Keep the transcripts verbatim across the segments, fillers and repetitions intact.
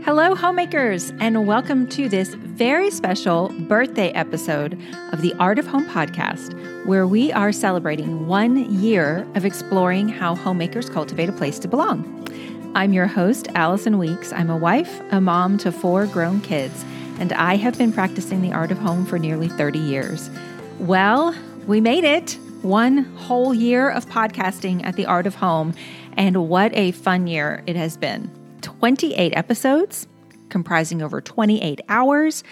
Hello, homemakers, and welcome to this very special birthday episode of the Art of Home podcast, where we are celebrating one year of exploring how homemakers cultivate a place to belong. I'm your host, Allison Weeks. I'm a wife, a mom to four grown kids, and I have been practicing the art of home for nearly thirty years. Well, we made it. One whole year of podcasting at the Art of Home, and what a fun year it has been. twenty-eight episodes comprising over twenty-eight hours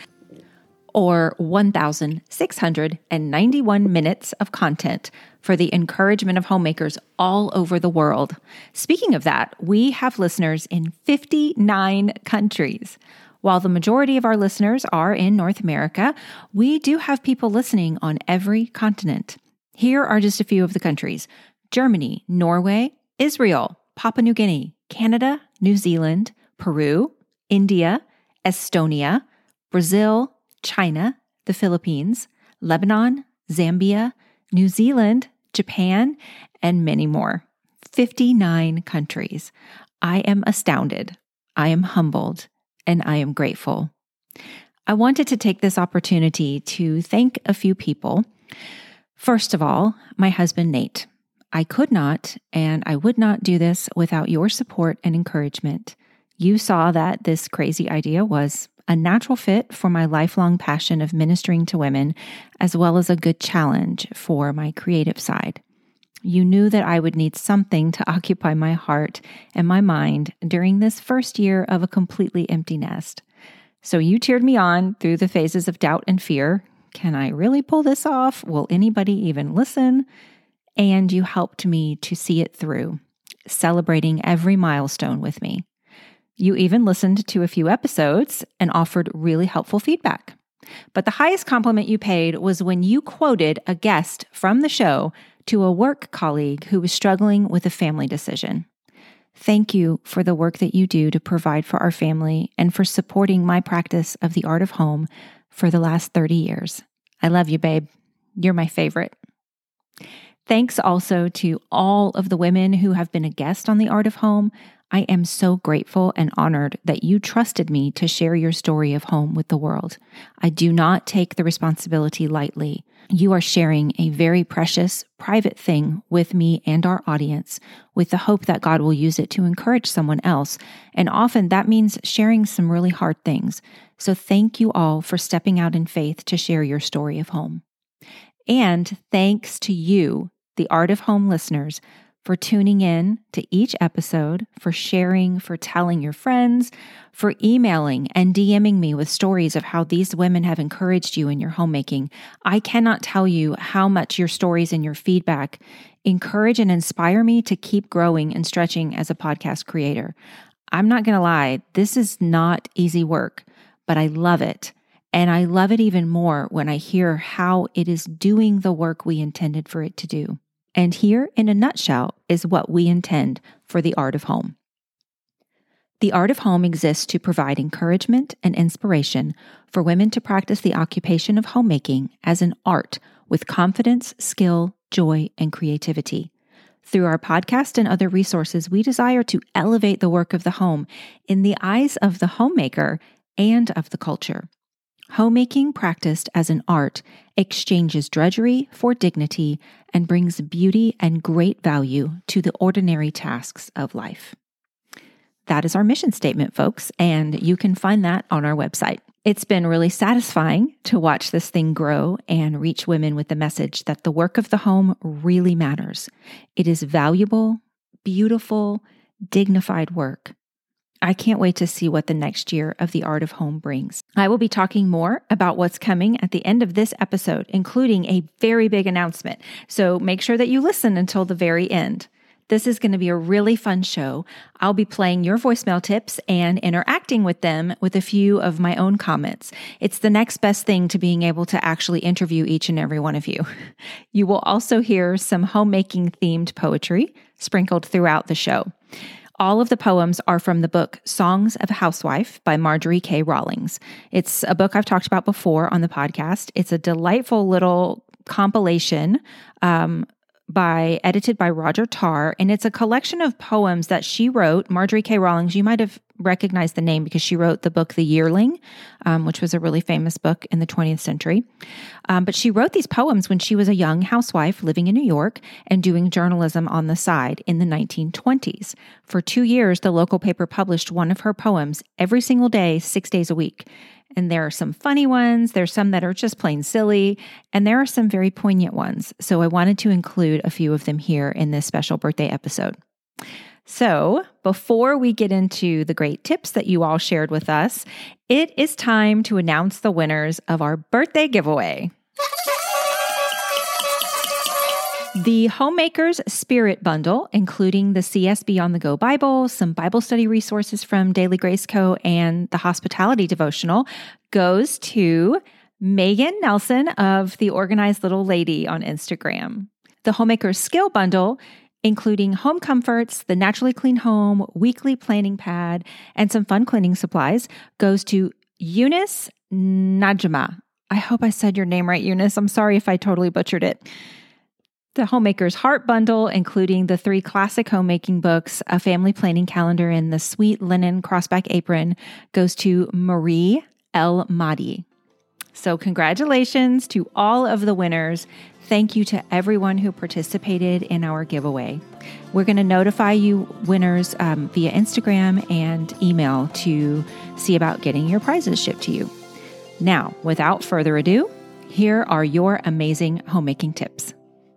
or one thousand six hundred ninety-one minutes of content for the encouragement of homemakers all over the world. Speaking of that, we have listeners in fifty-nine countries. While the majority of our listeners are in North America, we do have people listening on every continent. Here are just a few of the countries: Germany, Norway, Israel, Papua New Guinea, Canada, New Zealand, Peru, India, Estonia, Brazil, China, the Philippines, Lebanon, Zambia, New Zealand, Japan, and many more. fifty-nine countries. I am astounded. I am humbled, and I am grateful. I wanted to take this opportunity to thank a few people. First of all, my husband, Nate. I could not, and I would not do this without your support and encouragement. You saw that this crazy idea was a natural fit for my lifelong passion of ministering to women, as well as a good challenge for my creative side. You knew that I would need something to occupy my heart and my mind during this first year of a completely empty nest. So you cheered me on through the phases of doubt and fear. Can I really pull this off? Will anybody even listen? And you helped me to see it through, celebrating every milestone with me. You even listened to a few episodes and offered really helpful feedback. But the highest compliment you paid was when you quoted a guest from the show to a work colleague who was struggling with a family decision. Thank you for the work that you do to provide for our family and for supporting my practice of the art of home for the last thirty years. I love you, babe. You're my favorite. Thanks also to all of the women who have been a guest on the Art of Home. I am so grateful and honored that you trusted me to share your story of home with the world. I do not take the responsibility lightly. You are sharing a very precious, private thing with me and our audience, with the hope that God will use it to encourage someone else. And often that means sharing some really hard things. So thank you all for stepping out in faith to share your story of home. And thanks to you, the Art of Home listeners, for tuning in to each episode, for sharing, for telling your friends, for emailing and DMing me with stories of how these women have encouraged you in your homemaking. I cannot tell you how much your stories and your feedback encourage and inspire me to keep growing and stretching as a podcast creator. I'm not going to lie, this is not easy work, but I love it. And I love it even more when I hear how it is doing the work we intended for it to do. And here, in a nutshell, is what we intend for the Art of Home. The Art of Home exists to provide encouragement and inspiration for women to practice the occupation of homemaking as an art with confidence, skill, joy, and creativity. Through our podcast and other resources, we desire to elevate the work of the home in the eyes of the homemaker and of the culture. Homemaking practiced as an art exchanges drudgery for dignity and brings beauty and great value to the ordinary tasks of life. That is our mission statement, folks, and you can find that on our website. It's been really satisfying to watch this thing grow and reach women with the message that the work of the home really matters. It is valuable, beautiful, dignified work. I can't wait to see what the next year of the Art of Home brings. I will be talking more about what's coming at the end of this episode, including a very big announcement. So make sure that you listen until the very end. This is going to be a really fun show. I'll be playing your voicemail tips and interacting with them with a few of my own comments. It's the next best thing to being able to actually interview each and every one of you. You will also hear some homemaking themed poetry sprinkled throughout the show. All of the poems are from the book Songs of a Housewife by Marjorie K. Rawlings. It's a book I've talked about before on the podcast. It's a delightful little compilation um, by edited by Roger Tarr, and it's a collection of poems that she wrote. Marjorie K. Rawlings, you might have recognized the name because she wrote the book The Yearling, um, which was a really famous book in the twentieth century. Um, but she wrote these poems when she was a young housewife living in New York and doing journalism on the side in the nineteen twenties. For two years, the local paper published one of her poems every single day, six days a week. And there are some funny ones, there's some that are just plain silly, and there are some very poignant ones. So I wanted to include a few of them here in this special birthday episode. So before we get into the great tips that you all shared with us, it is time to announce the winners of our birthday giveaway. The Homemakers Spirit Bundle, including the C S B On the Go Bible, some Bible study resources from Daily Grace Co., and the Hospitality Devotional, goes to Megan Nelson of The Organized Little Lady on Instagram. The Homemakers Skill Bundle, including home comforts, the Naturally Clean Home, weekly planning pad, and some fun cleaning supplies, goes to Eunice Najma. I hope I said your name right, Eunice. I'm sorry if I totally butchered it. The Homemaker's Heart Bundle, including the three classic homemaking books, a family planning calendar, and the sweet linen crossback apron, goes to Marie El Mahdi. So congratulations to all of the winners. Thank you to everyone who participated in our giveaway. We're going to notify you winners um, via Instagram and email to see about getting your prizes shipped to you. Now, without further ado, here are your amazing homemaking tips.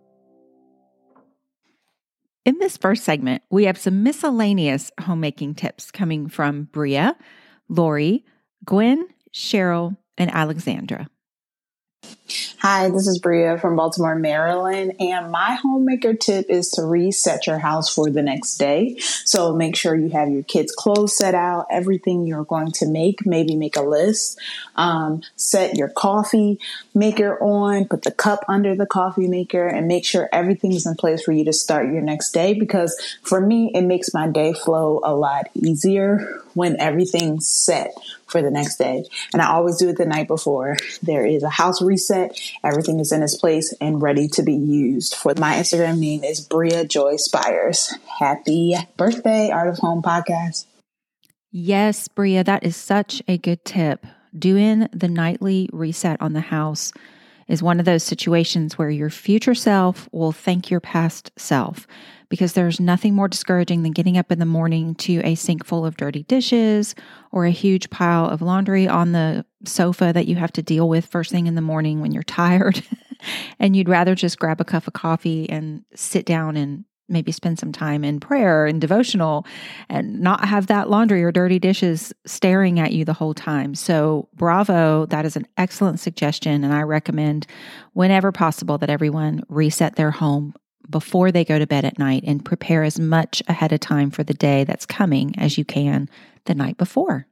In this first segment, we have some miscellaneous homemaking tips coming from Bria, Lori, Gwen, Cheryl, and Alexandra. Hi, this is Bria from Baltimore, Maryland, and my homemaker tip is to reset your house for the next day. So make sure you have your kids' clothes set out, everything you're going to make, maybe make a list, um, set your coffee maker on, put the cup under the coffee maker, and make sure everything's in place for you to start your next day, because for me, it makes my day flow a lot easier when everything's set for the next day. And I always do it the night before. There is a house reset. Everything is in its place and ready to be used. For my Instagram name is Bria Joy Spires. Happy birthday, Art of Home Podcast. Yes, Bria, that is such a good tip. Doing the nightly reset on the house is one of those situations where your future self will thank your past self, because there's nothing more discouraging than getting up in the morning to a sink full of dirty dishes or a huge pile of laundry on the sofa that you have to deal with first thing in the morning when you're tired. And you'd rather just grab a cup of coffee and sit down and maybe spend some time in prayer and devotional and not have that laundry or dirty dishes staring at you the whole time. So bravo, that is an excellent suggestion. And I recommend whenever possible that everyone reset their home before they go to bed at night and prepare as much ahead of time for the day that's coming as you can the night before.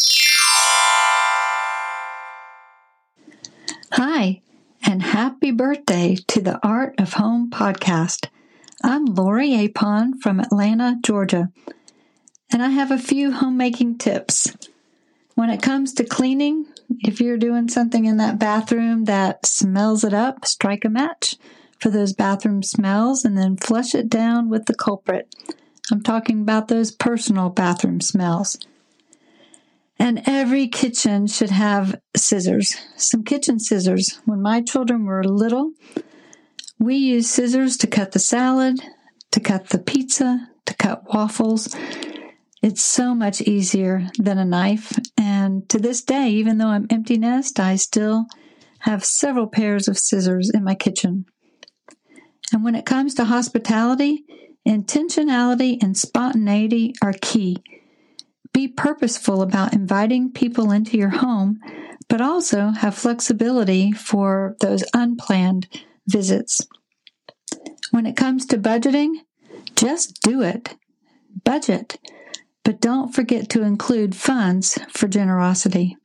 Hi, and happy birthday to the Art of Home podcast. I'm Lori Apon from Atlanta, Georgia, and I have a few homemaking tips. When it comes to cleaning, if you're doing something in that bathroom that smells it up, strike a match for those bathroom smells and then flush it down with the culprit. I'm talking about those personal bathroom smells. And every kitchen should have scissors, some kitchen scissors. When my children were little, we used scissors to cut the salad, to cut the pizza, to cut waffles. It's so much easier than a knife. And to this day, even though I'm empty nest, I still have several pairs of scissors in my kitchen. And when it comes to hospitality, intentionality and spontaneity are key. Be purposeful about inviting people into your home, but also have flexibility for those unplanned visits. When it comes to budgeting, just do it. Budget, but don't forget to include funds for generosity.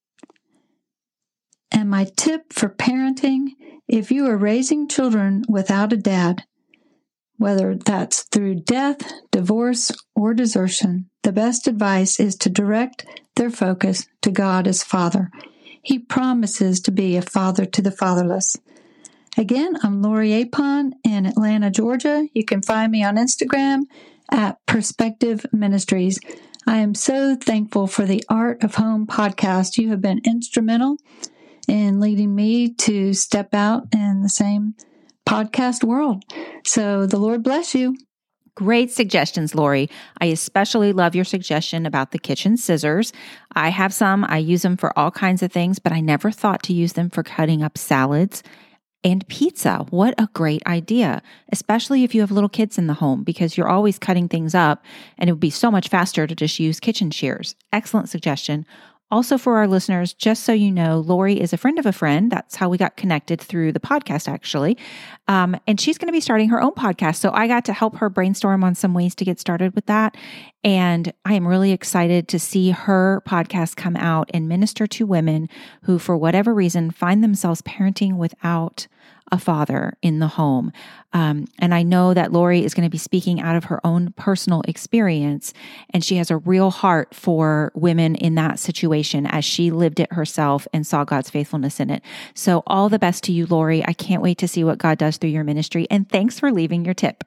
And my tip for parenting, if you are raising children without a dad, whether that's through death, divorce, or desertion, the best advice is to direct their focus to God as Father. He promises to be a father to the fatherless. Again, I'm Lori Apon in Atlanta, Georgia. You can find me on Instagram at Perspective Ministries. I am so thankful for the Art of Home podcast. You have been instrumental in leading me to step out in the same podcast world. So the Lord bless you. Great suggestions, Lori. I especially love your suggestion about the kitchen scissors. I have some. I use them for all kinds of things, but I never thought to use them for cutting up salads and pizza. What a great idea, especially if you have little kids in the home, because you're always cutting things up and it would be so much faster to just use kitchen shears. Excellent suggestion. Also, for our listeners, just so you know, Lori is a friend of a friend. That's how we got connected through the podcast, actually. Um, and she's going to be starting her own podcast. So I got to help her brainstorm on some ways to get started with that. And I am really excited to see her podcast come out and minister to women who, for whatever reason, find themselves parenting without a father in the home. Um, and I know that Lori is going to be speaking out of her own personal experience, and she has a real heart for women in that situation as she lived it herself and saw God's faithfulness in it. So all the best to you, Lori. I can't wait to see what God does through your ministry, and thanks for leaving your tip.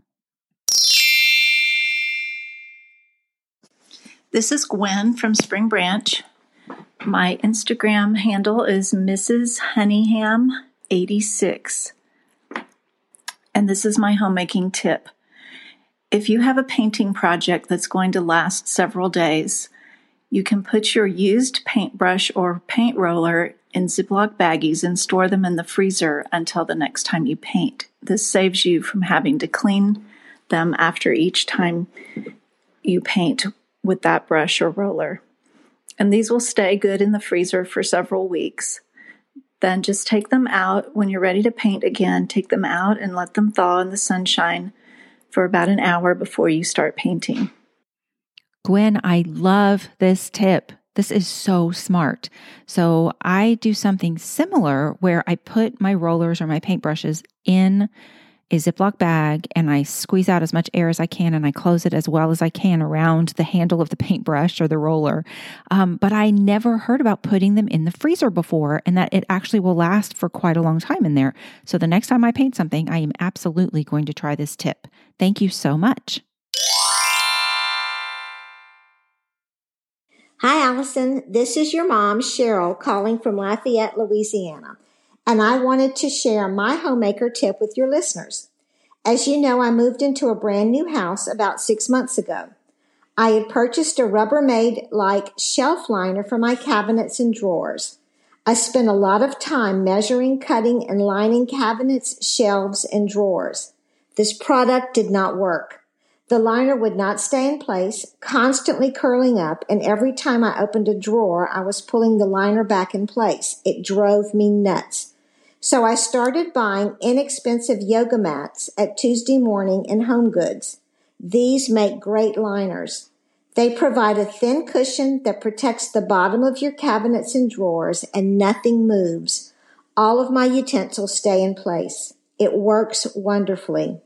This is Gwen from Spring Branch. My Instagram handle is Missus Honeyham eighty-six. And this is my homemaking tip. If you have a painting project that's going to last several days, you can put your used paintbrush or paint roller in Ziploc baggies and store them in the freezer until the next time you paint. This saves you from having to clean them after each time you paint with that brush or roller. And these will stay good in the freezer for several weeks. Then just take them out when you're ready to paint again. Take them out and let them thaw in the sunshine for about an hour before you start painting. Gwen, I love this tip. This is so smart. So I do something similar where I put my rollers or my paintbrushes in a Ziploc bag and I squeeze out as much air as I can and I close it as well as I can around the handle of the paintbrush or the roller. Um, but I never heard about putting them in the freezer before and that it actually will last for quite a long time in there. So the next time I paint something, I am absolutely going to try this tip. Thank you so much. Hi, Allison. This is your mom, Cheryl, calling from Lafayette, Louisiana. And I wanted to share my homemaker tip with your listeners. As you know, I moved into a brand new house about six months ago. I had purchased a Rubbermaid-like shelf liner for my cabinets and drawers. I spent a lot of time measuring, cutting, and lining cabinets, shelves, and drawers. This product did not work. The liner would not stay in place, constantly curling up, and every time I opened a drawer, I was pulling the liner back in place. It drove me nuts. So I started buying inexpensive yoga mats at Tuesday Morning and Home Goods. These make great liners. They provide a thin cushion that protects the bottom of your cabinets and drawers, and nothing moves. All of my utensils stay in place. It works wonderfully.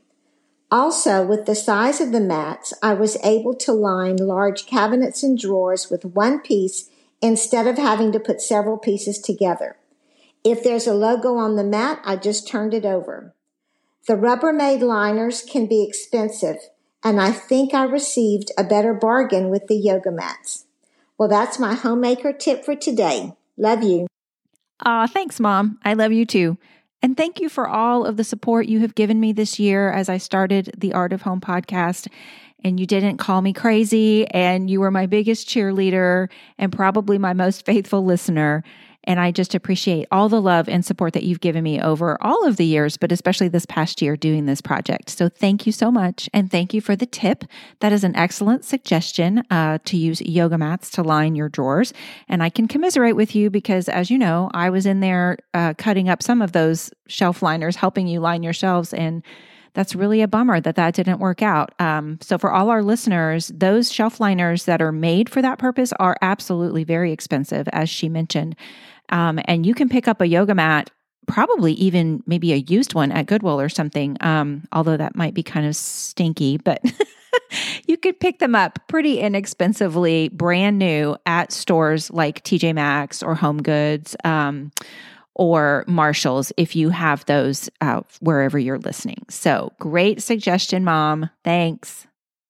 Also, with the size of the mats, I was able to line large cabinets and drawers with one piece instead of having to put several pieces together. If there's a logo on the mat, I just turned it over. The Rubbermaid liners can be expensive, and I think I received a better bargain with the yoga mats. Well, that's my homemaker tip for today. Love you. Aw, thanks, Mom. I love you too. And thank you for all of the support you have given me this year as I started the Art of Home podcast. And you didn't call me crazy, and you were my biggest cheerleader and probably my most faithful listener. And I just appreciate all the love and support that you've given me over all of the years, but especially this past year doing this project. So thank you so much. And thank you for the tip. That is an excellent suggestion uh, to use yoga mats to line your drawers. And I can commiserate with you because, as you know, I was in there uh, cutting up some of those shelf liners, helping you line your shelves. And that's really a bummer that that didn't work out. Um, so for all our listeners, those shelf liners that are made for that purpose are absolutely very expensive, as she mentioned. Um, and you can pick up a yoga mat, probably even maybe a used one at Goodwill or something, um, although that might be kind of stinky, but you could pick them up pretty inexpensively, brand new at stores like T J Maxx or Home Goods, um, or Marshall's if you have those uh, wherever you're listening. So great suggestion, Mom. Thanks.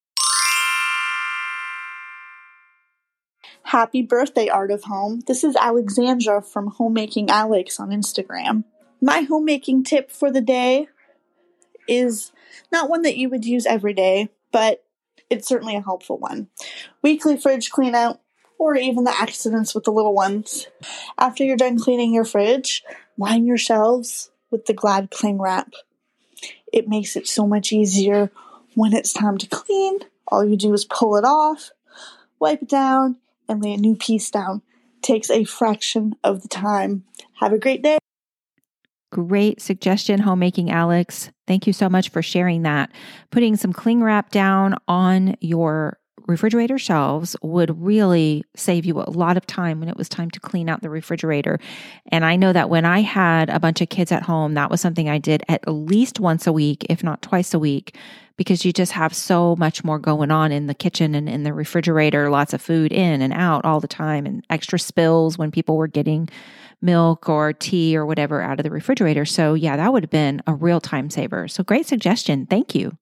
Happy birthday, Art of Home. This is Alexandra from Homemaking Alex on Instagram. My homemaking tip for the day is not one that you would use every day, but it's certainly a helpful one. Weekly fridge clean out, or even the accidents with the little ones. After you're done cleaning your fridge, line your shelves with the Glad cling wrap. It makes it so much easier when it's time to clean. All you do is pull it off, wipe it down, and lay a new piece down. Takes a fraction of the time. Have a great day. Great suggestion, Homemaking Alex. Thank you so much for sharing that. Putting some cling wrap down on your refrigerator shelves would really save you a lot of time when it was time to clean out the refrigerator. And I know that when I had a bunch of kids at home, that was something I did at least once a week, if not twice a week, because you just have so much more going on in the kitchen and in the refrigerator, lots of food in and out all the time, and extra spills when people were getting milk or tea or whatever out of the refrigerator. So yeah, that would have been a real time saver. So great suggestion. Thank you.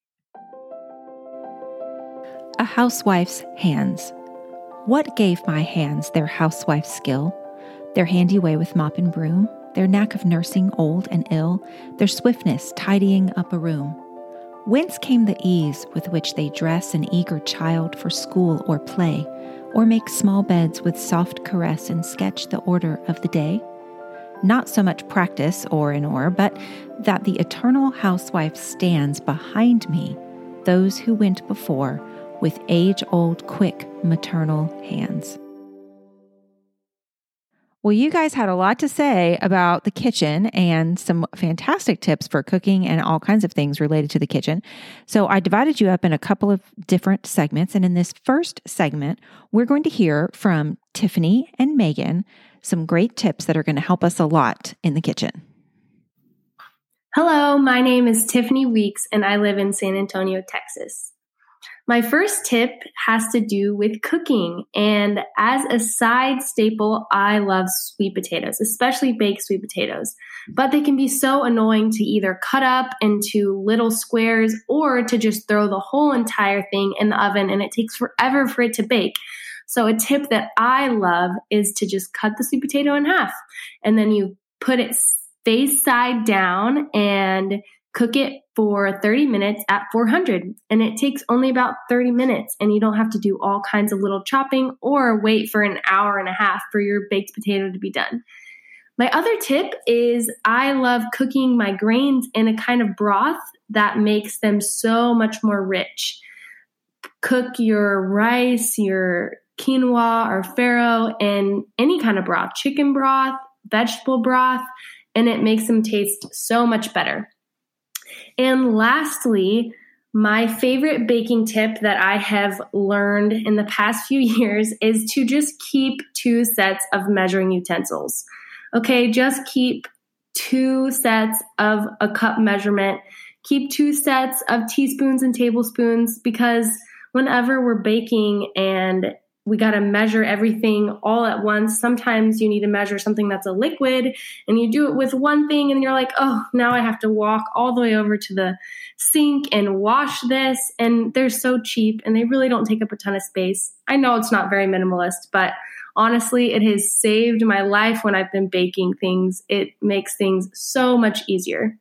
A housewife's hands. What gave my hands their housewife skill? Their handy way with mop and broom, their knack of nursing old and ill, their swiftness tidying up a room. Whence came the ease with which they dress an eager child for school or play, or make small beds with soft caress and sketch the order of the day? Not so much practice or an or, but that the eternal housewife stands behind me, those who went before, with age-old, quick, maternal hands. Well, you guys had a lot to say about the kitchen and some fantastic tips for cooking and all kinds of things related to the kitchen. So I divided you up in a couple of different segments. And in this first segment, we're going to hear from Tiffany and Megan some great tips that are going to help us a lot in the kitchen. Hello, my name is Tiffany Weeks, and I live in San Antonio, Texas. My first tip has to do with cooking, and as a side staple, I love sweet potatoes, especially baked sweet potatoes, but they can be so annoying to either cut up into little squares or to just throw the whole entire thing in the oven, and it takes forever for it to bake. So a tip that I love is to just cut the sweet potato in half, and then you put it face side down and cook it for thirty minutes at four hundred, and it takes only about thirty minutes, and you don't have to do all kinds of little chopping or wait for an hour and a half for your baked potato to be done. My other tip is I love cooking my grains in a kind of broth that makes them so much more rich. Cook your rice, your quinoa or farro in any kind of broth, chicken broth, vegetable broth, and it makes them taste so much better. And lastly, my favorite baking tip that I have learned in the past few years is to just keep two sets of measuring utensils. Okay, just keep two sets of a cup measurement. Keep two sets of teaspoons and tablespoons, because whenever we're baking and we got to measure everything all at once. Sometimes you need to measure something that's a liquid and you do it with one thing and you're like, oh, now I have to walk all the way over to the sink and wash this. And they're so cheap and they really don't take up a ton of space. I know it's not very minimalist, but honestly, it has saved my life when I've been baking things. It makes things so much easier.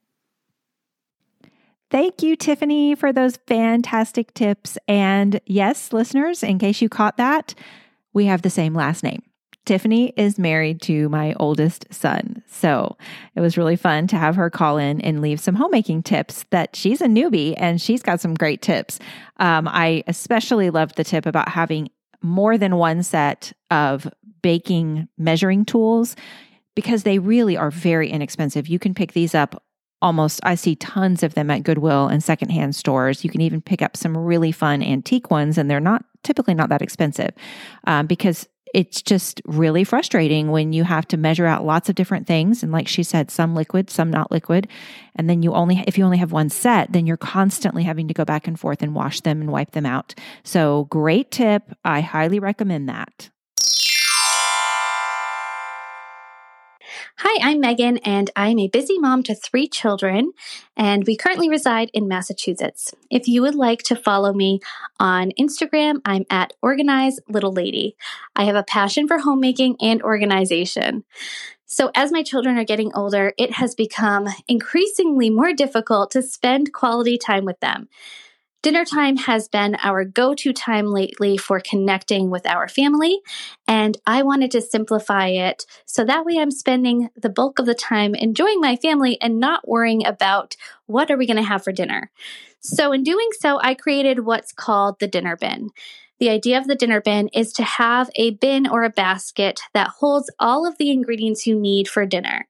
Thank you, Tiffany, for those fantastic tips. And yes, listeners, in case you caught that, we have the same last name. Tiffany is married to my oldest son. So it was really fun to have her call in and leave some homemaking tips that she's a newbie and she's got some great tips. Um, I especially loved the tip about having more than one set of baking measuring tools because they really are very inexpensive. You can pick these up almost, I see tons of them at Goodwill and secondhand stores. You can even pick up some really fun antique ones, and they're not typically not that expensive um, because it's just really frustrating when you have to measure out lots of different things. And like she said, some liquid, some not liquid. And then you only, if you only have one set, then you're constantly having to go back and forth and wash them and wipe them out. So great tip. I highly recommend that. Hi, I'm Megan, and I'm a busy mom to three children, and we currently reside in Massachusetts. If you would like to follow me on Instagram, I'm at Organize Little Lady. I have a passion for homemaking and organization. So as my children are getting older, it has become increasingly more difficult to spend quality time with them. Dinner time has been our go-to time lately for connecting with our family, and I wanted to simplify it so that way I'm spending the bulk of the time enjoying my family and not worrying about what are we going to have for dinner. So in doing so, I created what's called the dinner bin. The idea of the dinner bin is to have a bin or a basket that holds all of the ingredients you need for dinner.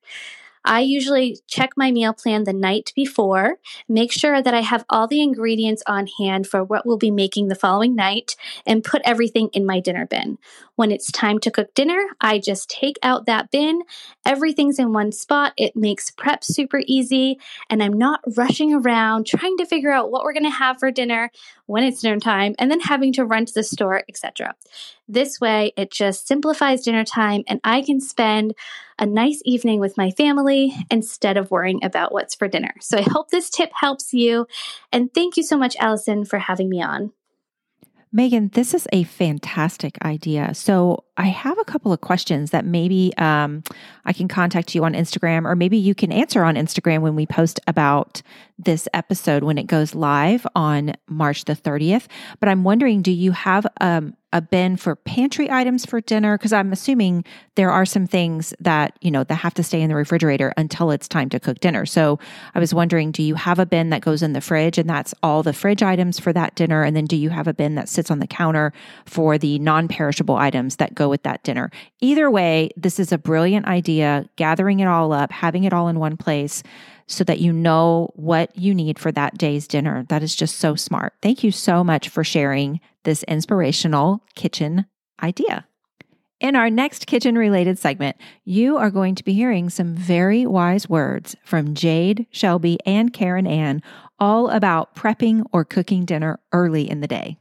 I usually check my meal plan the night before, make sure that I have all the ingredients on hand for what we'll be making the following night, and put everything in my dinner bin. When it's time to cook dinner, I just take out that bin. Everything's in one spot. It makes prep super easy, and I'm not rushing around trying to figure out what we're going to have for dinner when it's dinner time, and then having to run to the store, et cetera. This way, it just simplifies dinner time, and I can spend a nice evening with my family instead of worrying about what's for dinner. So I hope this tip helps you. And thank you so much, Allison, for having me on. Megan, this is a fantastic idea. So I have a couple of questions that maybe um, I can contact you on Instagram, or maybe you can answer on Instagram when we post about this episode when it goes live on March the thirtieth. But I'm wondering, do you have um, a bin for pantry items for dinner? Because I'm assuming there are some things that, you know, that have to stay in the refrigerator until it's time to cook dinner. So I was wondering, do you have a bin that goes in the fridge and that's all the fridge items for that dinner? And then do you have a bin that sits on the counter for the non-perishable items that go with that dinner? Either way, this is a brilliant idea, gathering it all up, having it all in one place so that you know what you need for that day's dinner. That is just so smart. Thank you so much for sharing this inspirational kitchen idea. In our next kitchen-related segment, you are going to be hearing some very wise words from Jade, Shelby, and Karen Ann, all about prepping or cooking dinner early in the day.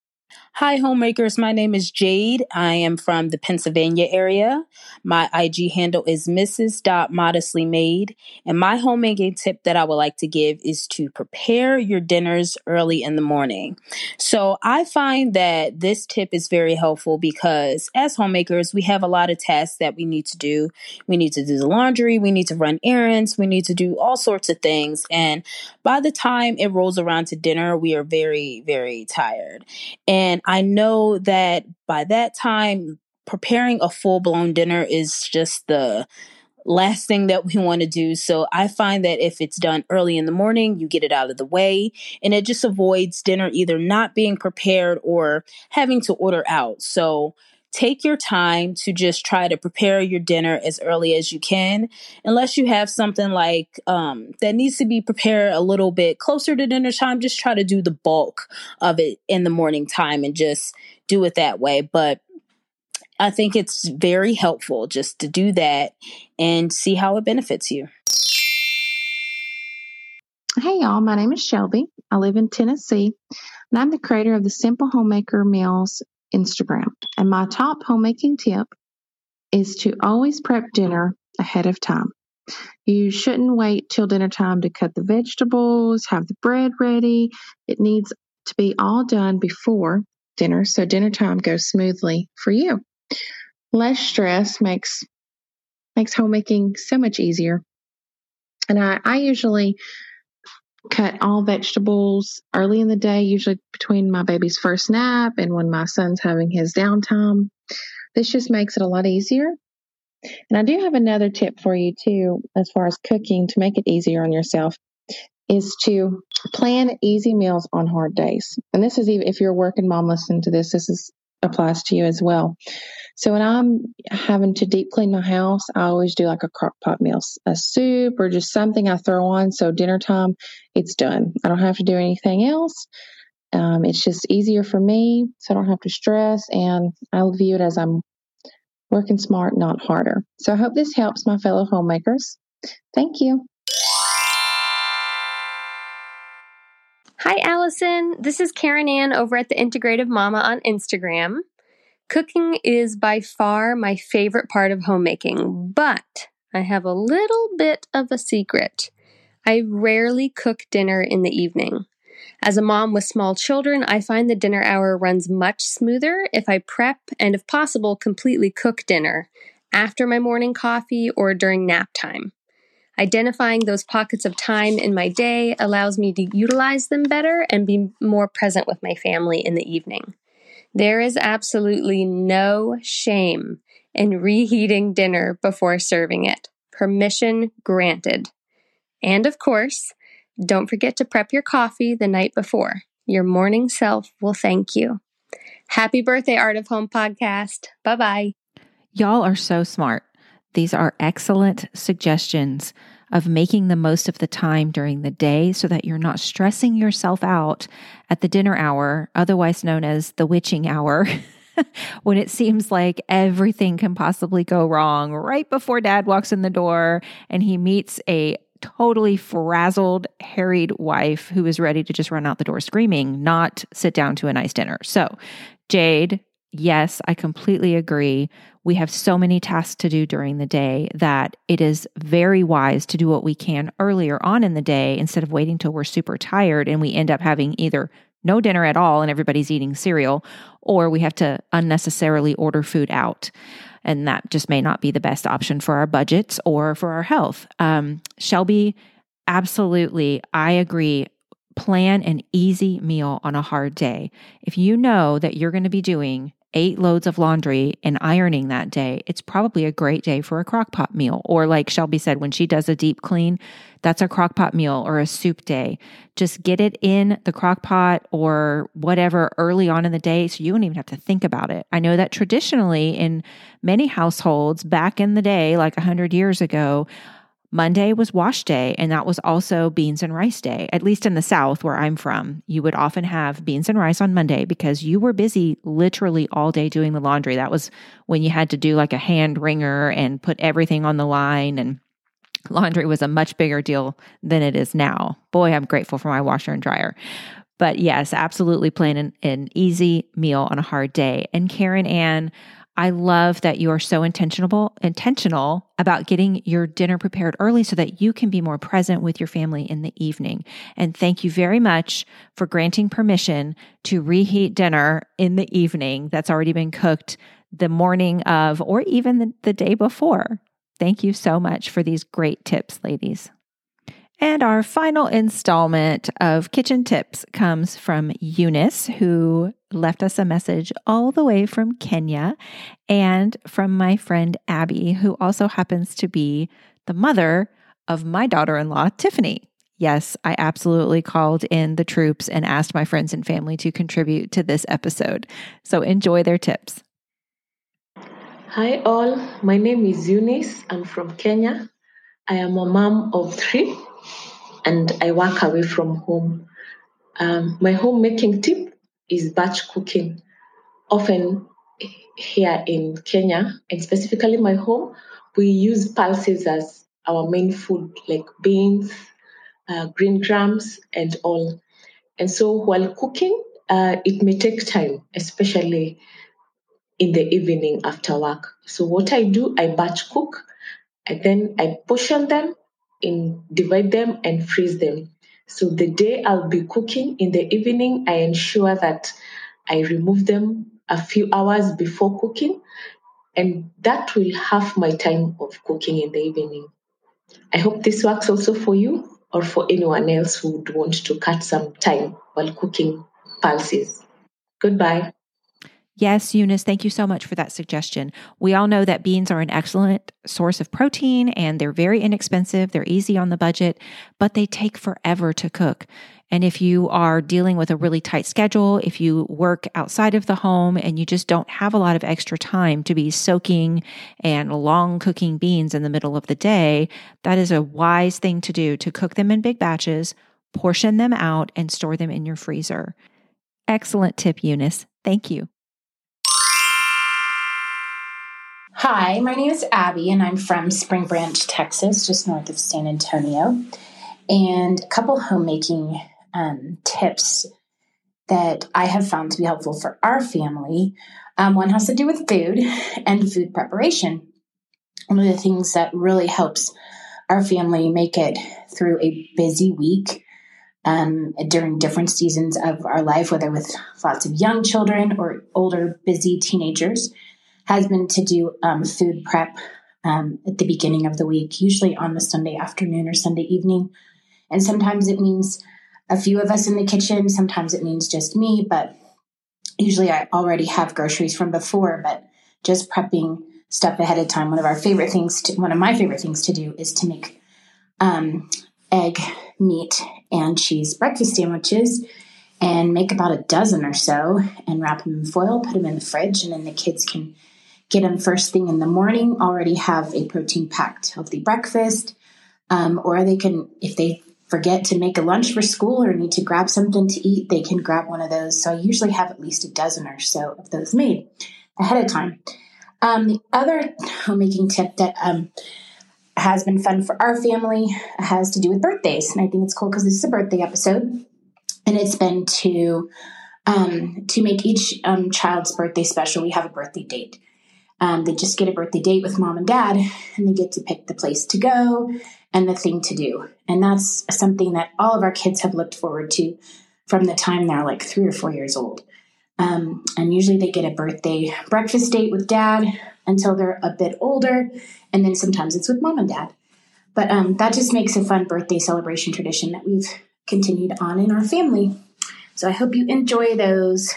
Hi, homemakers. My name is Jade. I am from the Pennsylvania area. My I G handle is missus Modestly Made. And my homemaking tip that I would like to give is to prepare your dinners early in the morning. So I find that this tip is very helpful because as homemakers, we have a lot of tasks that we need to do. We need to do the laundry. We need to run errands. We need to do all sorts of things. And by the time it rolls around to dinner, we are very, very tired. And I know that by that time, preparing a full-blown dinner is just the last thing that we want to do. So I find that if it's done early in the morning, you get it out of the way, and it just avoids dinner either not being prepared or having to order out. So take your time to just try to prepare your dinner as early as you can, unless you have something like um, that needs to be prepared a little bit closer to dinner time. Just try to do the bulk of it in the morning time and just do it that way. But I think it's very helpful just to do that and see how it benefits you. Hey y'all, my name is Shelby. I live in Tennessee, and I'm the creator of the Simple Homemaker Meals Instagram. And my top homemaking tip is to always prep dinner ahead of time. You shouldn't wait till dinner time to cut the vegetables, have the bread ready. It needs to be all done before dinner so dinner time goes smoothly for you. Less stress makes makes homemaking so much easier. And I, I usually cut all vegetables early in the day, usually between my baby's first nap and when my son's having his downtime. This just makes it a lot easier. And I do have another tip for you too, as far as cooking to make it easier on yourself, is to plan easy meals on hard days. And this is even if you're a working mom listening to this, this is applies to you as well. So when I'm having to deep clean my house, I always do like a crock pot meal, a soup or just something I throw on. So dinner time, it's done. I don't have to do anything else. Um, it's just easier for me, so I don't have to stress. And I view it as I'm working smart, not harder. So I hope this helps my fellow homemakers. Thank you. Hi, Allison. This is Karen Ann over at the Integrative Mama on Instagram. Cooking is by far my favorite part of homemaking, but I have a little bit of a secret. I rarely cook dinner in the evening. As a mom with small children, I find the dinner hour runs much smoother if I prep and, if possible, completely cook dinner after my morning coffee or during nap time. Identifying those pockets of time in my day allows me to utilize them better and be more present with my family in the evening. There is absolutely no shame in reheating dinner before serving it. Permission granted. And of course, don't forget to prep your coffee the night before. Your morning self will thank you. Happy birthday, Art of Home podcast. Bye-bye. Y'all are so smart. These are excellent suggestions of making the most of the time during the day so that you're not stressing yourself out at the dinner hour, otherwise known as the witching hour, when it seems like everything can possibly go wrong right before Dad walks in the door and he meets a totally frazzled, harried wife who is ready to just run out the door screaming, not sit down to a nice dinner. So, Jade, yes, I completely agree. We have so many tasks to do during the day that it is very wise to do what we can earlier on in the day instead of waiting till we're super tired and we end up having either no dinner at all and everybody's eating cereal, or we have to unnecessarily order food out. And that just may not be the best option for our budgets or for our health. Um, Shelby, absolutely, I agree. Plan an easy meal on a hard day. If you know that you're going to be doing eight loads of laundry and ironing that day, it's probably a great day for a crock pot meal. Or like Shelby said, when she does a deep clean, that's a crock pot meal or a soup day. Just get it in the crock pot or whatever early on in the day so you don't even have to think about it. I know that traditionally in many households back in the day, like one hundred years ago, Monday was wash day, and that was also beans and rice day. At least in the South where I'm from, you would often have beans and rice on Monday because you were busy literally all day doing the laundry. That was when you had to do like a hand wringer and put everything on the line, and laundry was a much bigger deal than it is now. Boy, I'm grateful for my washer and dryer. But yes, absolutely plan an, an easy meal on a hard day. And Karen Ann, I love that you are so intentional, intentional about getting your dinner prepared early so that you can be more present with your family in the evening. And thank you very much for granting permission to reheat dinner in the evening that's already been cooked the morning of or even the, the day before. Thank you so much for these great tips, ladies. And our final installment of kitchen tips comes from Eunice, who left us a message all the way from Kenya, and from my friend Abby, who also happens to be the mother of my daughter-in-law, Tiffany. Yes, I absolutely called in the troops and asked my friends and family to contribute to this episode. So enjoy their tips. Hi all, my name is Eunice. I'm from Kenya. I am a mom of three, and I work away from home. Um, my homemaking tip is batch cooking. Often here in Kenya, and specifically my home, we use pulses as our main food, like beans, uh, green grams, and all. And so while cooking, uh, it may take time, especially in the evening after work. So what I do, I batch cook, and then I portion them, in divide them, and freeze them. So the day I'll be cooking in the evening, I ensure that I remove them a few hours before cooking, and that will halve my time of cooking in the evening. I hope this works also for you or for anyone else who would want to cut some time while cooking pulses. Goodbye. Yes, Eunice, thank you so much for that suggestion. We all know that beans are an excellent source of protein and they're very inexpensive. They're easy on the budget, but they take forever to cook. And if you are dealing with a really tight schedule, if you work outside of the home and you just don't have a lot of extra time to be soaking and long cooking beans in the middle of the day, that is a wise thing to do, to cook them in big batches, portion them out, and store them in your freezer. Excellent tip, Eunice. Thank you. Hi, my name is Abby, and I'm from Spring Branch, Texas, just north of San Antonio. And a couple homemaking um, tips that I have found to be helpful for our family. Um, one has to do with food and food preparation. one of the things that really helps our family make it through a busy week um, during different seasons of our life, whether with lots of young children or older, busy teenagers, has been to do um, food prep um, at the beginning of the week, usually on the Sunday afternoon or Sunday evening. And sometimes it means a few of us in the kitchen. Sometimes it means just me, but usually I already have groceries from before, but just prepping stuff ahead of time. One of our favorite things, to, one of my favorite things to do is to make um, egg, meat, and cheese breakfast sandwiches and make about a dozen or so and wrap them in foil, put them in the fridge, and then the kids can get them first thing in the morning, already have a protein-packed healthy breakfast, um, or they can, if they forget to make a lunch for school or need to grab something to eat, they can grab one of those. So I usually have at least a dozen or so of those made ahead of time. Um, the other homemaking tip that um, has been fun for our family has to do with birthdays. And I think it's cool because this is a birthday episode. And it's been to um, to make each um, child's birthday special. We have a birthday date. Um, they just get a birthday date with mom and dad, and they get to pick the place to go and the thing to do. And that's something that all of our kids have looked forward to from the time they're like three or four years old. Um, and usually they get a birthday breakfast date with dad until they're a bit older. And then sometimes it's with mom and dad. But um, that just makes a fun birthday celebration tradition that we've continued on in our family. So I hope you enjoy those.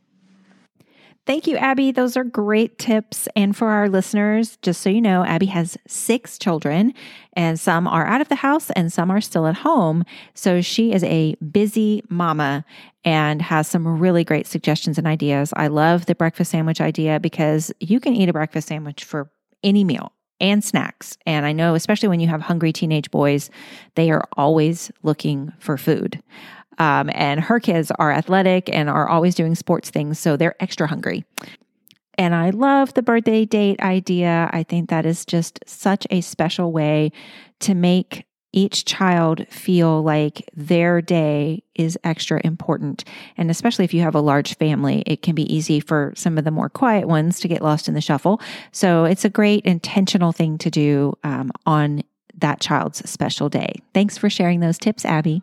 Thank you, Abby. Those are great tips. And for our listeners, just so you know, Abby has six children, and some are out of the house and some are still at home. So she is a busy mama and has some really great suggestions and ideas. I love the breakfast sandwich idea because you can eat a breakfast sandwich for any meal and snacks. And I know, especially when you have hungry teenage boys, they are always looking for food. Um, and her kids are athletic and are always doing sports things, so they're extra hungry. And I love the birthday date idea. I think that is just such a special way to make each child feel like their day is extra important. And especially if you have a large family, it can be easy for some of the more quiet ones to get lost in the shuffle. So it's a great intentional thing to do um, on that child's special day. Thanks for sharing those tips, Abby.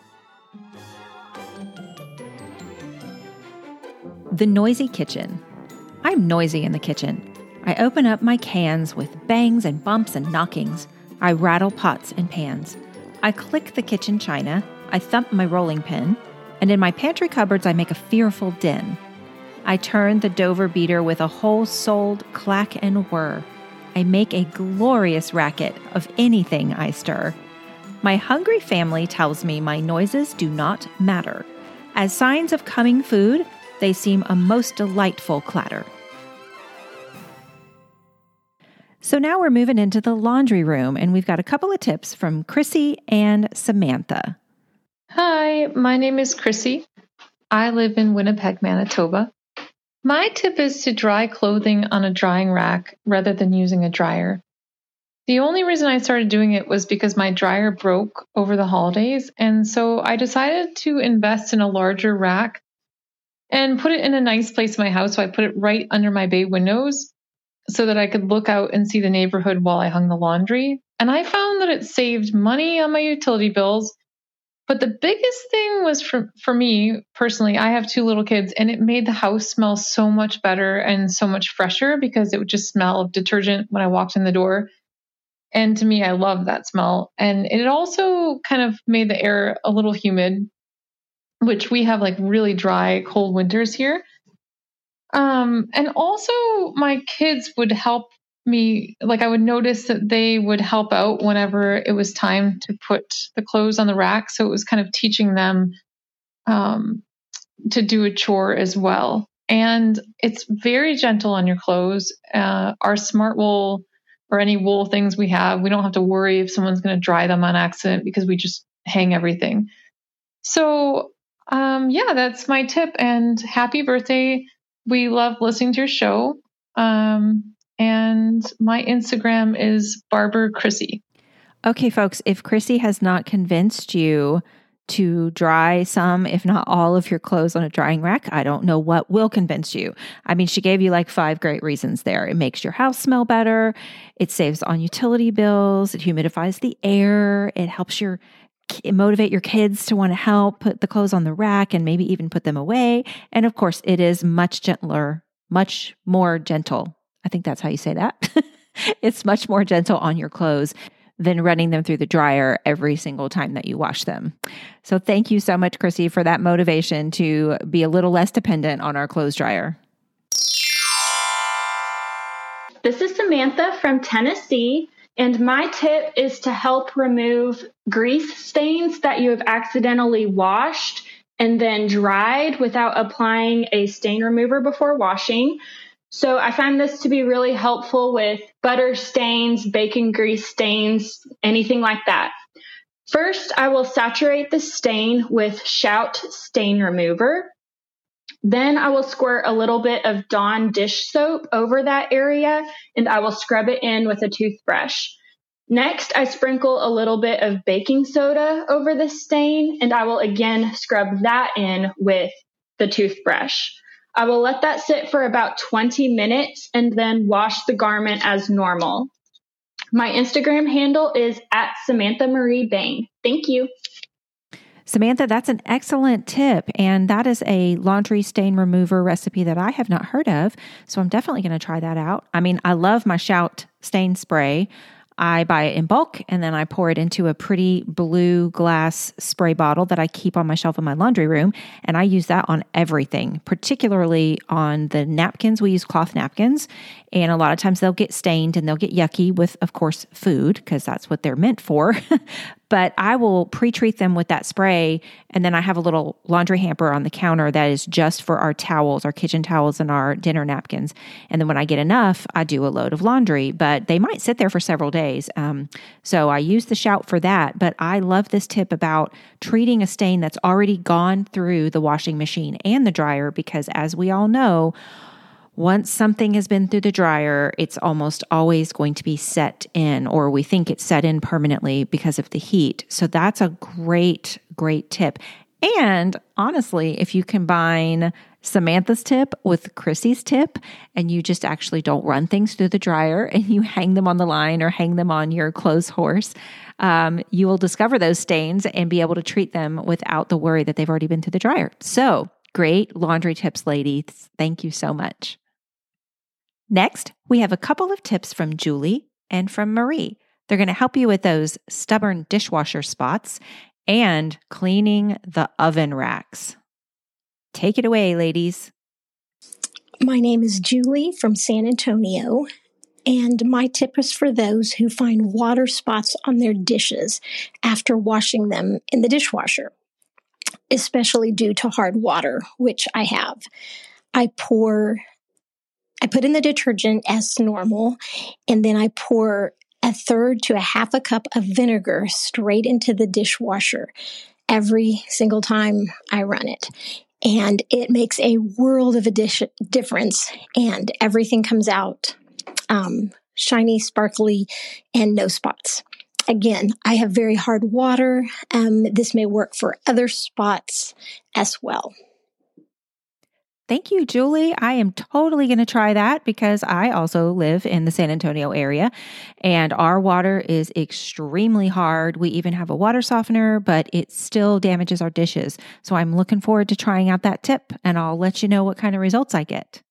The noisy kitchen. I'm noisy in the kitchen. I open up my cans with bangs and bumps and knockings. I rattle pots and pans. I click the kitchen china. I thump my rolling pin. And in my pantry cupboards, I make a fearful din. I turn the Dover beater with a whole-souled clack and whir. I make a glorious racket of anything I stir. My hungry family tells me my noises do not matter. As signs of coming food, they seem a most delightful clatter. So now we're moving into the laundry room, and we've got a couple of tips from Chrissy and Samantha. Hi, my name is Chrissy. I live in Winnipeg, Manitoba. My tip is to dry clothing on a drying rack rather than using a dryer. The only reason I started doing it was because my dryer broke over the holidays, and so I decided to invest in a larger rack and put it in a nice place in my house. So I put it right under my bay windows so that I could look out and see the neighborhood while I hung the laundry. And I found that it saved money on my utility bills. But the biggest thing was for, for me personally, I have two little kids, and it made the house smell so much better and so much fresher because it would just smell of detergent when I walked in the door. And to me, I love that smell. And it also kind of made the air a little humid, which we have like really dry, cold winters here. Um, and also my kids would help me, like I would notice that they would help out whenever it was time to put the clothes on the rack. So it was kind of teaching them um, to do a chore as well. And it's very gentle on your clothes. Uh, our smart wool or any wool things we have, we don't have to worry if someone's going to dry them on accident because we just hang everything. So Um, yeah, that's my tip, and happy birthday. We love listening to your show. Um, and my Instagram is Barber Chrissy. Okay, folks, if Chrissy has not convinced you to dry some, if not all of your clothes on a drying rack. I don't know what will convince you. I mean, she gave you like five great reasons there. It makes your house smell better. It saves on utility bills. It humidifies the air. It helps your motivate your kids to want to help put the clothes on the rack and maybe even put them away. And of course, it is much gentler, much more gentle. I think that's how you say that. It's much more gentle on your clothes than running them through the dryer every single time that you wash them. So thank you so much, Chrissy, for that motivation to be a little less dependent on our clothes dryer. This is Samantha from Tennessee, and my tip is to help remove grease stains that you have accidentally washed and then dried without applying a stain remover before washing. So I find this to be really helpful with butter stains, bacon grease stains, anything like that. First, I will saturate the stain with Shout Stain Remover. Then I will squirt a little bit of Dawn dish soap over that area, and I will scrub it in with a toothbrush. Next, I sprinkle a little bit of baking soda over the stain, and I will again scrub that in with the toothbrush. I will let that sit for about twenty minutes and then wash the garment as normal. My Instagram handle is at Samantha Marie Bain. Thank you. Samantha, that's an excellent tip. And that is a laundry stain remover recipe that I have not heard of. So I'm definitely going to try that out. I mean, I love my Shout stain spray. I buy it in bulk and then I pour it into a pretty blue glass spray bottle that I keep on my shelf in my laundry room. And I use that on everything, particularly on the napkins. We use cloth napkins, and a lot of times they'll get stained and they'll get yucky with, of course, food, because that's what they're meant for. But I will pre-treat them with that spray, and then I have a little laundry hamper on the counter that is just for our towels, our kitchen towels and our dinner napkins. And then when I get enough, I do a load of laundry, but they might sit there for several days. Um, so I use the Shout for that, but I love this tip about treating a stain that's already gone through the washing machine and the dryer, because as we all know, once something has been through the dryer, it's almost always going to be set in, or we think it's set in permanently because of the heat. So that's a great, great tip. And honestly, if you combine Samantha's tip with Chrissy's tip, and you just actually don't run things through the dryer and you hang them on the line or hang them on your clothes horse, um, you will discover those stains and be able to treat them without the worry that they've already been through the dryer. So great laundry tips, ladies. Thank you so much. Next, we have a couple of tips from Julie and from Marie. They're going to help you with those stubborn dishwasher spots and cleaning the oven racks. Take it away, ladies. My name is Julie from San Antonio, and my tip is for those who find water spots on their dishes after washing them in the dishwasher, especially due to hard water, which I have. I pour I put in the detergent as normal, and then I pour a third to a half a cup of vinegar straight into the dishwasher every single time I run it. And it makes a world of a dish difference, and everything comes out um, shiny, sparkly, and no spots. Again, I have very hard water. Um, this may work for other spots as well. Thank you, Julie. I am totally going to try that because I also live in the San Antonio area and our water is extremely hard. We even have a water softener, but it still damages our dishes. So I'm looking forward to trying out that tip, and I'll let you know what kind of results I get.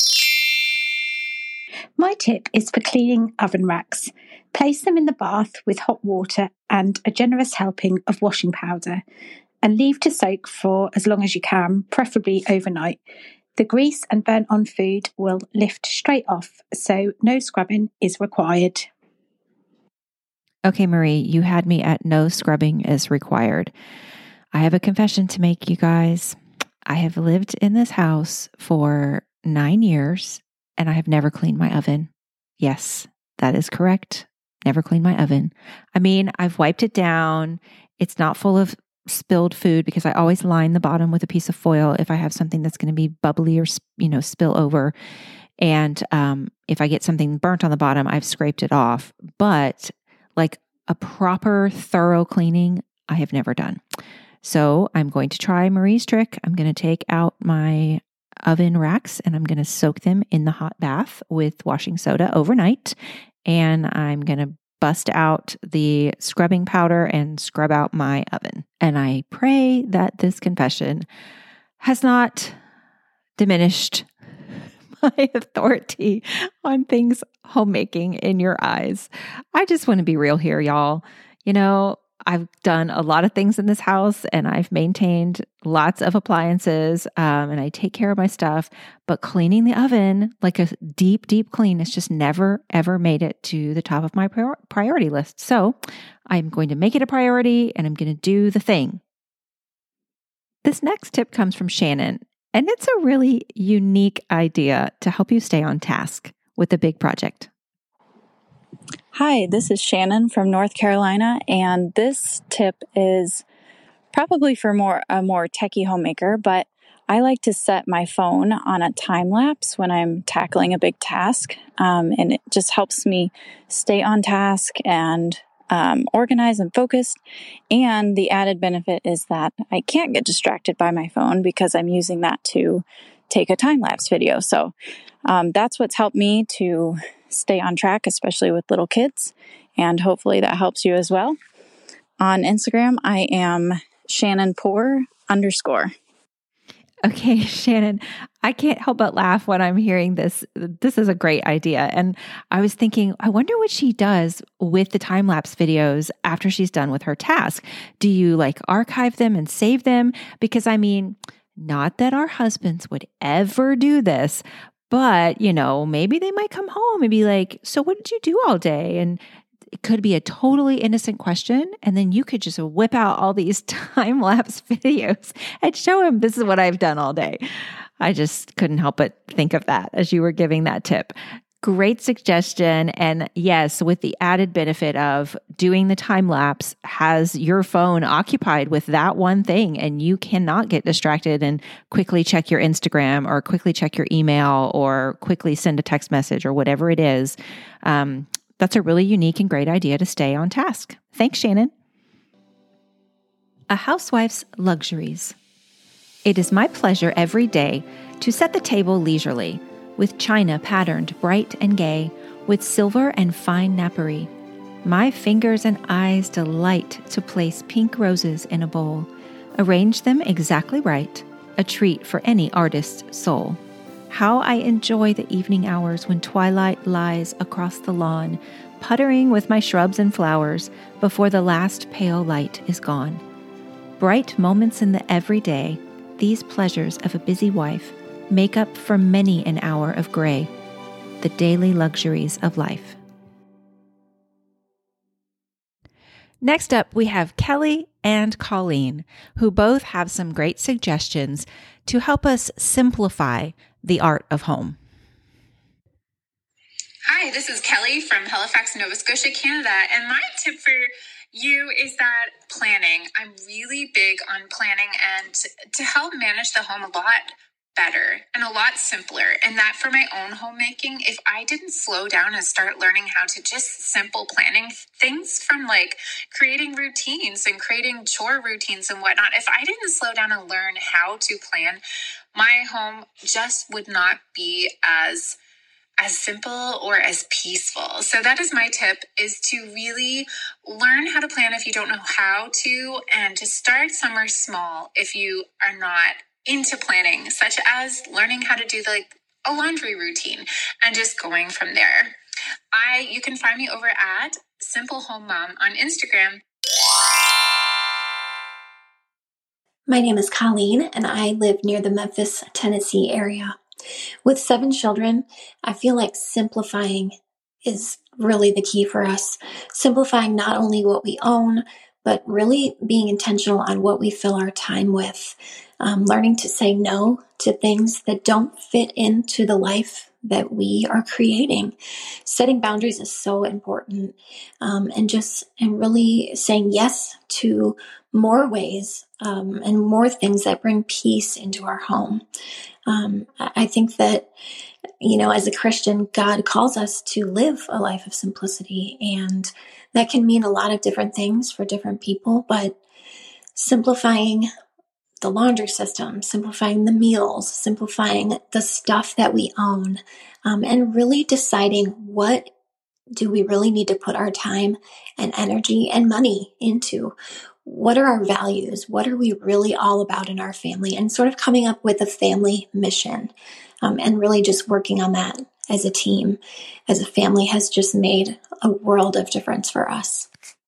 My tip is for cleaning oven racks. Place them in the bath with hot water and a generous helping of washing powder, and leave to soak for as long as you can, preferably overnight. The grease and burnt-on food will lift straight off, so no scrubbing is required. Okay, Marie, you had me at no scrubbing is required. I have a confession to make, you guys. I have lived in this house for nine years, and I have never cleaned my oven. Yes, that is correct. Never cleaned my oven. I mean, I've wiped it down. It's not full of spilled food because I always line the bottom with a piece of foil if I have something that's going to be bubbly or, you know, spill over. And um, if I get something burnt on the bottom, I've scraped it off. But like a proper, thorough cleaning, I have never done. So I'm going to try Marie's trick. I'm going to take out my oven racks and I'm going to soak them in the hot bath with washing soda overnight. And I'm going to bust out the scrubbing powder and scrub out my oven. And I pray that this confession has not diminished my authority on things homemaking in your eyes. I just want to be real here, y'all. You know, I've done a lot of things in this house and I've maintained lots of appliances um, and I take care of my stuff, but cleaning the oven, like a deep, deep clean, has just never, ever made it to the top of my prior- priority list. So I'm going to make it a priority and I'm going to do the thing. This next tip comes from Shannon, and it's a really unique idea to help you stay on task with a big project. Hi, this is Shannon from North Carolina, and this tip is probably for more a more techie homemaker, but I like to set my phone on a time lapse when I'm tackling a big task, um, and it just helps me stay on task and um, organized and focused. And the added benefit is that I can't get distracted by my phone because I'm using that to take a time lapse video. So um, that's what's helped me to stay on track, especially with little kids. And hopefully that helps you as well. On Instagram, I am Shannon Poor underscore. Okay, Shannon, I can't help but laugh when I'm hearing this. This is a great idea. And I was thinking, I wonder what she does with the time-lapse videos after she's done with her task. Do you like archive them and save them? Because I mean, not that our husbands would ever do this, but, you know, maybe they might come home and be like, so what did you do all day? And it could be a totally innocent question. And then you could just whip out all these time-lapse videos and show him, this is what I've done all day. I just couldn't help but think of that as you were giving that tip. Great suggestion. And yes, with the added benefit of doing the time lapse has your phone occupied with that one thing and you cannot get distracted and quickly check your Instagram or quickly check your email or quickly send a text message or whatever it is. Um, that's a really unique and great idea to stay on task. Thanks, Shannon. A housewife's luxuries. It is my pleasure every day to set the table leisurely, with china patterned bright and gay, with silver and fine napery. My fingers and eyes delight to place pink roses in a bowl, arrange them exactly right, a treat for any artist's soul. How I enjoy the evening hours when twilight lies across the lawn, puttering with my shrubs and flowers before the last pale light is gone. Bright moments in the everyday, these pleasures of a busy wife, make up for many an hour of gray, the daily luxuries of life. Next up, we have Kelly and Colleen, who both have some great suggestions to help us simplify the art of home. Hi, this is Kelly from Halifax, Nova Scotia, Canada, and my tip for you is that planning. I'm really big on planning and to help manage the home a lot better and a lot simpler. And that for my own homemaking, if I didn't slow down and start learning how to just simple planning things from like creating routines and creating chore routines and whatnot, if I didn't slow down and learn how to plan, my home just would not be as as simple or as peaceful. So that is my tip, is to really learn how to plan if you don't know how to, and to start somewhere small if you are not into planning, such as learning how to do like a laundry routine and just going from there. I you can find me over at Simple Home Mom on Instagram. My name is Colleen and I live near the Memphis, Tennessee area. With seven children, I feel like simplifying is really the key for us. Simplifying not only what we own, but really being intentional on what we fill our time with. Um, learning to say no to things that don't fit into the life that we are creating. Setting boundaries is so important. Um, and just, and really saying yes to more ways um, and more things that bring peace into our home. Um, I think that, you know, as a Christian, God calls us to live a life of simplicity, and that can mean a lot of different things for different people, but simplifying the laundry system, simplifying the meals, simplifying the stuff that we own, um, and really deciding what do we really need to put our time and energy and money into? What are our values? What are we really all about in our family? And sort of coming up with a family mission, um, and really just working on that as a team, as a family, has just made a world of difference for us.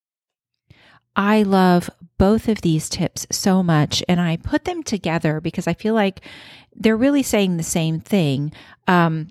I love both of these tips so much, and I put them together because I feel like they're really saying the same thing. Um,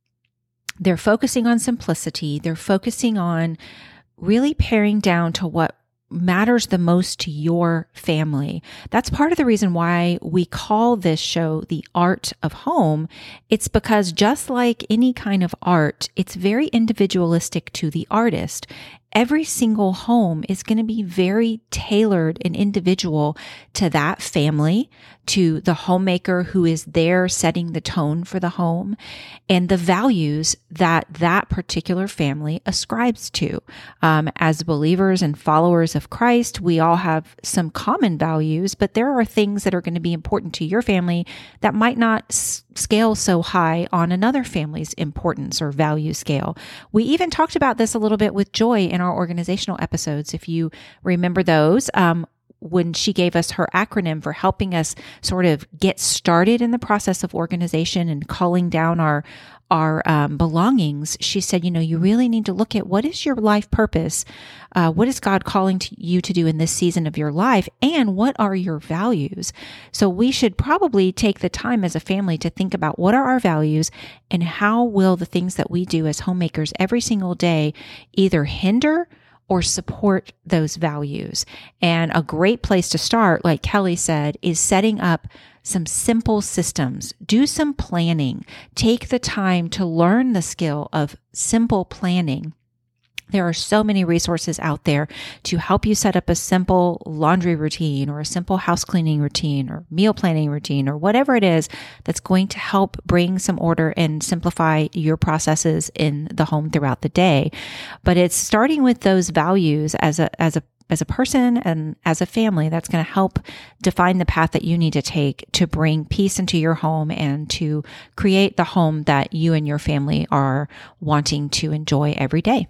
they're focusing on simplicity. They're focusing on really paring down to what matters the most to your family. That's part of the reason why we call this show The Art of Home. It's because just like any kind of art, it's very individualistic to the artist. Every single home is going to be very tailored and individual to that family, to the homemaker who is there setting the tone for the home, and the values that that particular family ascribes to. Um, as believers and followers of Christ, we all have some common values, but there are things that are going to be important to your family that might not s- scale so high on another family's importance or value scale. We even talked about this a little bit with Joy in our organizational episodes, if you remember those. Um, when she gave us her acronym for helping us sort of get started in the process of organization and culling down our our um, belongings, she said, you know, you really need to look at what is your life purpose? Uh, what is God calling to you to do in this season of your life? And what are your values? So we should probably take the time as a family to think about what are our values and how will the things that we do as homemakers every single day either hinder or support those values. And a great place to start, like Kelly said, is setting up some simple systems. Do some planning. Take the time to learn the skill of simple planning. There are so many resources out there to help you set up a simple laundry routine or a simple house cleaning routine or meal planning routine or whatever it is that's going to help bring some order and simplify your processes in the home throughout the day. But it's starting with those values as a, as a as a person and as a family that's going to help define the path that you need to take to bring peace into your home and to create the home that you and your family are wanting to enjoy every day.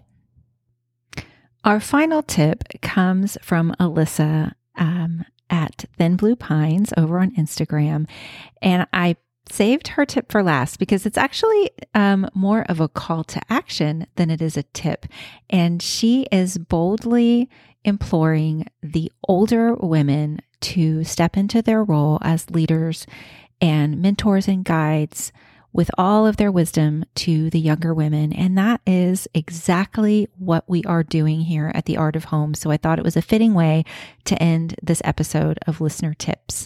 Our final tip comes from Alyssa um, at Thin Blue Pines over on Instagram. And I saved her tip for last because it's actually um, more of a call to action than it is a tip. And she is boldly imploring the older women to step into their role as leaders and mentors and guides with all of their wisdom to the younger women. And that is exactly what we are doing here at The Art of Home. So I thought it was a fitting way to end this episode of Listener Tips.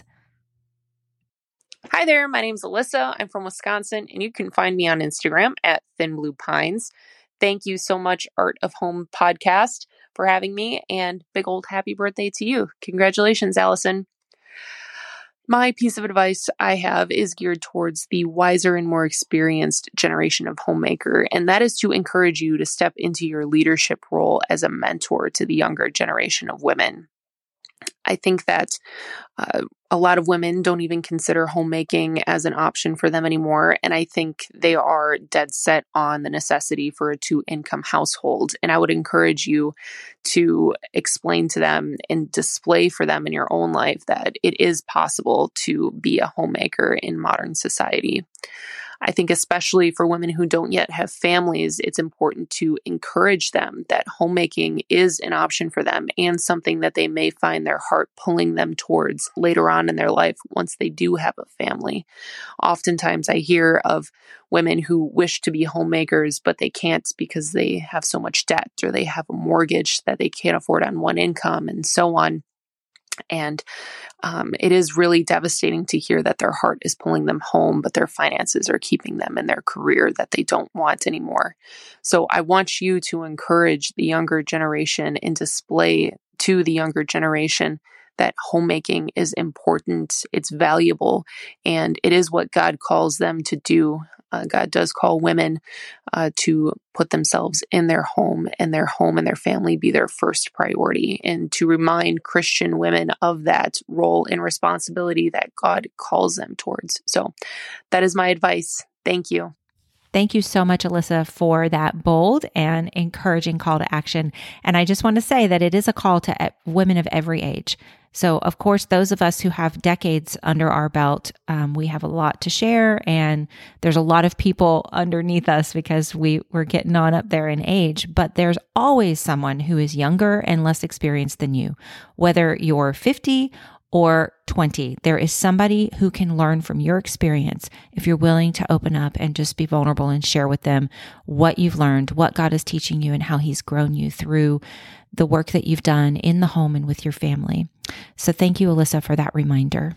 Hi there, my name's Alyssa. I'm from Wisconsin, and you can find me on Instagram at Thin Blue Pines. Thank you so much, Art of Home Podcast, for having me, and big old happy birthday to you. Congratulations, Allison. My piece of advice I have is geared towards the wiser and more experienced generation of homemaker, and that is to encourage you to step into your leadership role as a mentor to the younger generation of women. I think that uh, a lot of women don't even consider homemaking as an option for them anymore. And I think they are dead set on the necessity for a two-income household. And I would encourage you to explain to them and display for them in your own life that it is possible to be a homemaker in modern society. I think especially for women who don't yet have families, it's important to encourage them that homemaking is an option for them and something that they may find their heart pulling them towards later on in their life once they do have a family. Oftentimes I hear of women who wish to be homemakers, but they can't because they have so much debt or they have a mortgage that they can't afford on one income and so on. And um, it is really devastating to hear that their heart is pulling them home, but their finances are keeping them in their career that they don't want anymore. So I want you to encourage the younger generation and display to the younger generation that homemaking is important, it's valuable, and it is what God calls them to do Uh, God does call women uh, to put themselves in their home and their home and their family be their first priority, and to remind Christian women of that role and responsibility that God calls them towards. So that is my advice. Thank you. Thank you so much, Alyssa, for that bold and encouraging call to action. And I just want to say that it is a call to women of every age. So, of course, those of us who have decades under our belt, um, we have a lot to share, and there's a lot of people underneath us because we, we're getting on up there in age. But there's always someone who is younger and less experienced than you, whether you're fifty or twenty. There is somebody who can learn from your experience if you're willing to open up and just be vulnerable and share with them what you've learned, what God is teaching you, and how He's grown you through the work that you've done in the home and with your family. So thank you, Alyssa, for that reminder.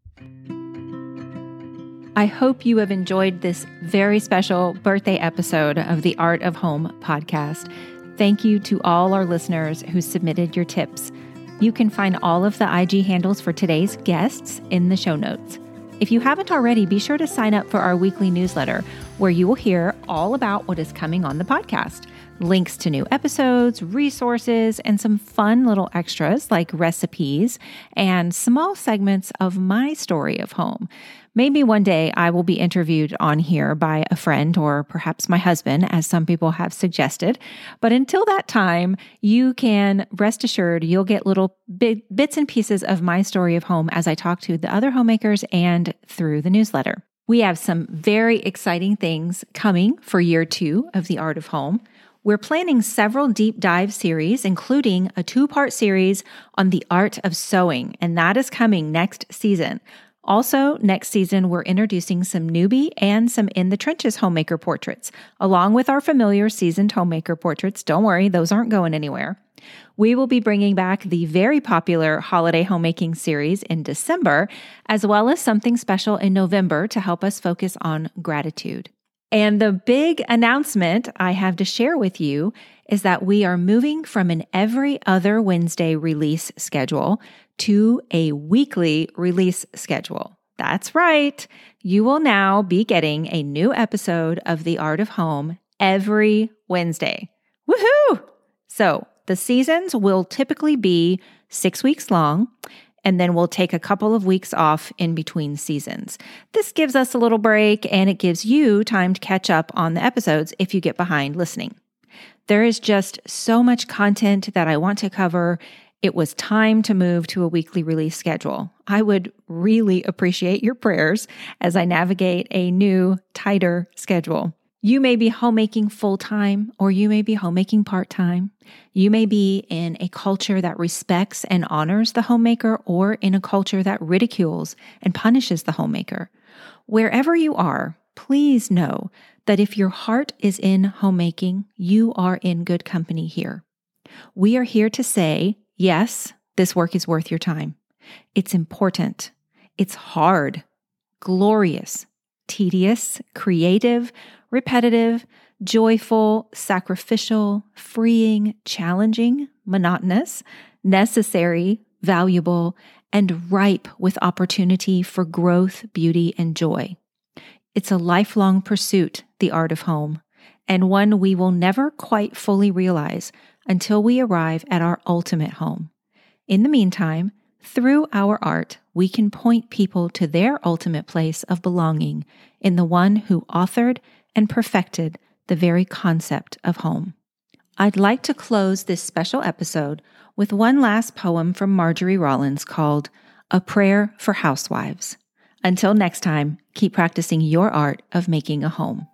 I hope you have enjoyed this very special birthday episode of the Art of Home podcast. Thank you to all our listeners who submitted your tips. You can find all of the I G handles for today's guests in the show notes. If you haven't already, be sure to sign up for our weekly newsletter, where you will hear all about what is coming on the podcast. Links to new episodes, resources, and some fun little extras like recipes and small segments of my story of home. Maybe one day I will be interviewed on here by a friend or perhaps my husband, as some people have suggested. But until that time, you can rest assured you'll get little bit, bits and pieces of my story of home as I talk to the other homemakers and through the newsletter. We have some very exciting things coming for year two of the Art of Home. We're planning several deep dive series, including a two-part series on the art of sewing, and that is coming next season. Also, next season, we're introducing some newbie and some in the trenches homemaker portraits, along with our familiar seasoned homemaker portraits. Don't worry, those aren't going anywhere. We will be bringing back the very popular holiday homemaking series in December, as well as something special in November to help us focus on gratitude. And the big announcement I have to share with you is that we are moving from an every other Wednesday release schedule to a weekly release schedule. That's right. You will now be getting a new episode of The Art of Home every Wednesday. Woohoo! So the seasons will typically be six weeks long, and then we'll take a couple of weeks off in between seasons. This gives us a little break, and it gives you time to catch up on the episodes if you get behind listening. There is just so much content that I want to cover. It was time to move to a weekly release schedule. I would really appreciate your prayers as I navigate a new, tighter schedule. You may be homemaking full-time, or you may be homemaking part-time. You may be in a culture that respects and honors the homemaker, or in a culture that ridicules and punishes the homemaker. Wherever you are, please know that if your heart is in homemaking, you are in good company here. We are here to say, yes, this work is worth your time. It's important. It's hard, glorious, tedious, creative, repetitive, joyful, sacrificial, freeing, challenging, monotonous, necessary, valuable, and ripe with opportunity for growth, beauty, and joy. It's a lifelong pursuit, the art of home, and one we will never quite fully realize until we arrive at our ultimate home. In the meantime, through our art, we can point people to their ultimate place of belonging in the one who authored and perfected the very concept of home. I'd like to close this special episode with one last poem from Marjorie Rollins called A Prayer for Housewives. Until next time, keep practicing your art of making a home.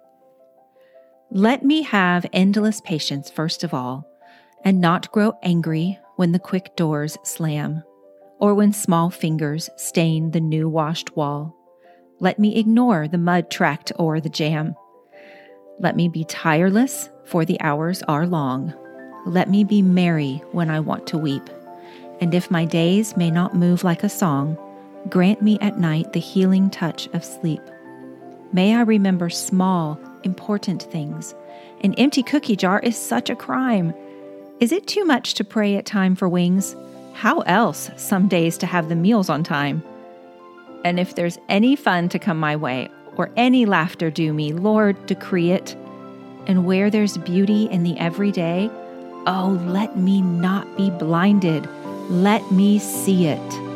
Let me have endless patience, first of all, and not grow angry when the quick doors slam, or when small fingers stain the new washed wall. Let me ignore the mud tracked o'er the jam. Let me be tireless, for the hours are long. Let me be merry when I want to weep. And if my days may not move like a song, grant me at night the healing touch of sleep. May I remember small, important things. An empty cookie jar is such a crime. Is it too much to pray at time for wings? How else some days to have the meals on time? And if there's any fun to come my way, or any laughter do me. Lord, decree it. And where there's beauty in the everyday, oh, let me not be blinded. Let me see it.